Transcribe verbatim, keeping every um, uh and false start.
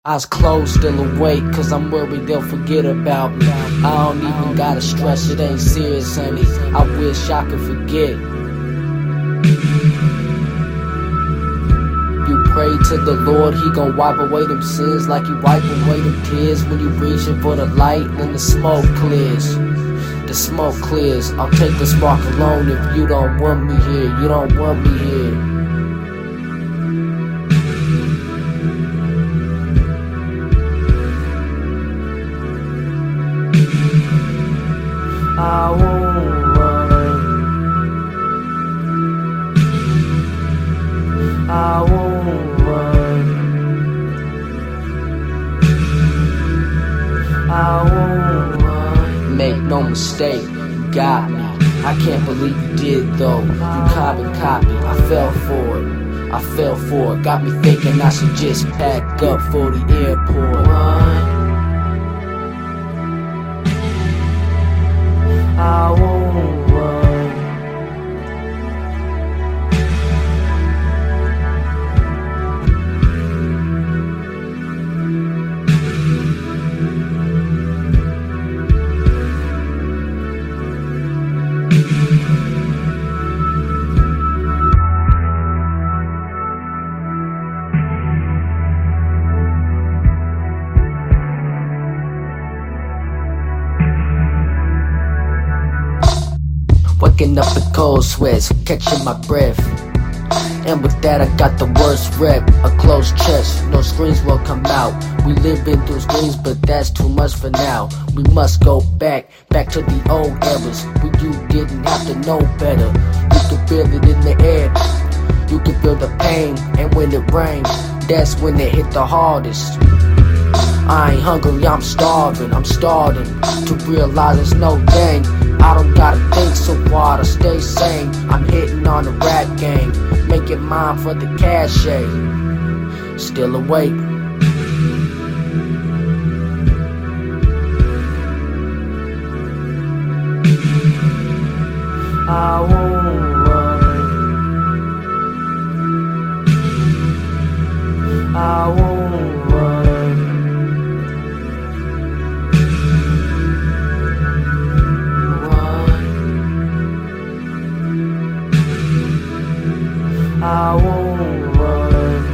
Eyes closed, still awake, cause I'm worried they'll forget about me. I don't even gotta stress, it ain't serious, honey. I wish I could forget. You pray to the Lord, He gon' wipe away them sins like you wipe away them tears when you reaching for the light and the smoke clears. The smoke clears. I'll take the spark alone if you don't want me here. You don't want me here. I won't run. I won't run. I won't run. Make no mistake, you got me. I can't believe you did though. You copy, copy. I fell for it. I fell for it. Got me thinking I should just pack up for the airport. Run. I won't run. Waking up in cold sweats, catching my breath. And with that I got the worst rep. A closed chest, no screens will come out. We live in through screens, but that's too much for now. We must go back, back to the old eras when you didn't have to know better. You can feel it in the air, you can feel the pain. And when it rains, that's when it hit the hardest. I ain't hungry, I'm starving, I'm starting to realize it's no thing. I don't gotta think so hard, I stay sane. I'm hitting on the rap game, making mine for the cachet. Still awake. I won't run. I won't run. I won't run.